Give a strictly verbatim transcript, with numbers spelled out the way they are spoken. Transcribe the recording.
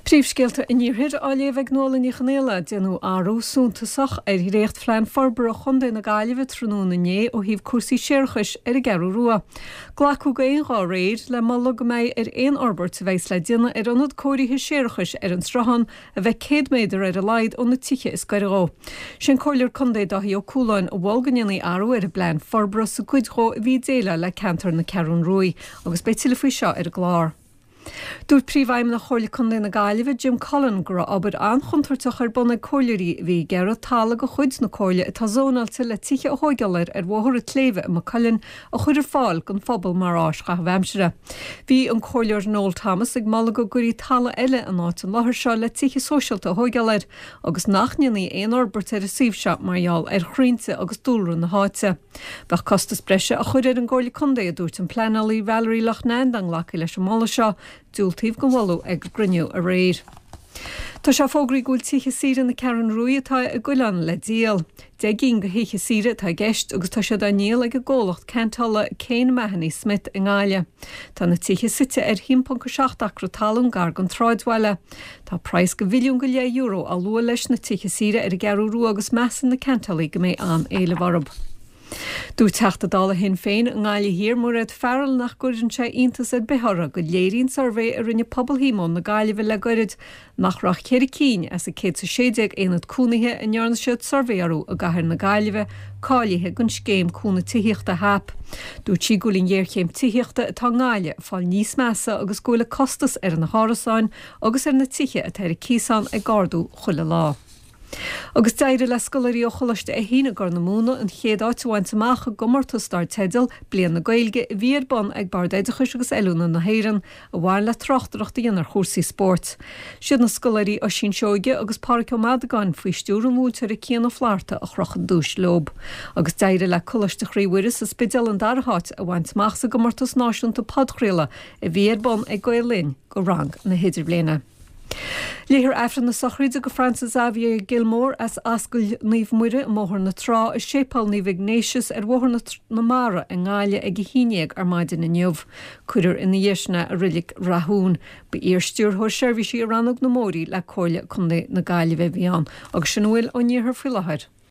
Príomhscéalta in níorthir á léamh nóla ní chanéile déanú áú súntasach ar hí récht flein forbar a chundé na gaiileh trúna né ó híh cuasaí séirchais ar a gearú rua. Ghlacu go éon gá réid le má lug méid ar éon orbert bheits le déanana ar anad cóirithe séirchais ar an strahan a bheith céad méidir ar a laid ó na tiche is gairó. Sin choirlear chundé dahí ó cúláin ó bhilganíanaí áú ar a blein forbar sa cuidró a bhí déile le cantar na cearún ruí, agus be tiile faoi seo ar a glár. Dúirt príomhhaim na choirle chundé na gaiileh Jim Cullen gur obair an chuntartach ar buna choirleirí bhí gearra talla go chuid na choirle atá zónalta le tiche a hóigealir ar bhthir a cléimhe a Cullen a chuidir fáil gon phobal mar ás cha bheimsere. Bhí an choirleir Noel Thomas ag mala go gurí talla eile an áit an láthir seo le tiche sóisialta a hóigealir agus nachneanaí éon orbert ar a suíomhse marall ar chrointe agus dúlrú na háite. Bheith costas breise a chuidir an gcóirle chundé a dúirt an pleanalaí Valerie Loughnane an laci leis an mala seo dúiltíomh go bhfuilú ag griniú a réir. Tá se fógraí gúil tiche síre na ceann ruí atá a gúileán le díal. De gin go héiche síre tá gceist agus tá se daníal ag a ggólacht céntalla céin mehanní Smith in gáile. Tá na tiche site ar hímpon go seach acra talún gar gan tráidhile. Tá preis go bhiliún go le euro a lua leis na tiche síre ar a gearú ru agus mesan na céntallaí go mé an éile warb. Dú teachta dála hin féin an gáile hir mór ad fearil nach gurinn sé iontas ad bethara go léiríonn survé a rinne pobl hímón na gáileh le goirid nach rach chéir cín as a cé sa séideag éonad cúnaithe in nearna siad survéarú a gahar na gáileh cáilethe gon scéim cúna tííochta hap. Dú tí gúlinn dhéirchéim tííochta atá gáile fáil níos measa agus gúla costas ar na hárasáin agus ar na tiche a teir císan ag gardú chuile lá. Agus deire le scoirí ó cholaiste a hína gur na múna an chéad áithaint amach a gomartas star tedal blian na gailge bhíar bon ag bardéidechas agus eúna na héireann a bhhair le trochtarachta dhéanar chósaí sport. Siad na scoirí ó sin seoige agus páirce madagáin faoi stúr múltar a cían fláirta a chrochan dúis lob. Agus deire le cholaiste chríhuiris a spidal an darthát a bhaint mach sa gomartas náisiúnta padchréile a bhíar bon ag gaillín go rang na héidir bliana. Léhir efran na sochríide go Francis Xavier Gilmore as ascail níomh muire móthir na trá is sépal níomh Ignatius ar bhthir na, na mara an gáile ag híineag ar maidin na neomh, chuidir ina dhéisna a rilik rathún, ba ír stúrthóir seirbhísí a rannog na mórí le cóirle chundé na gáile bheith bhíán, agus sin bhfuil ó níorthar filehaid.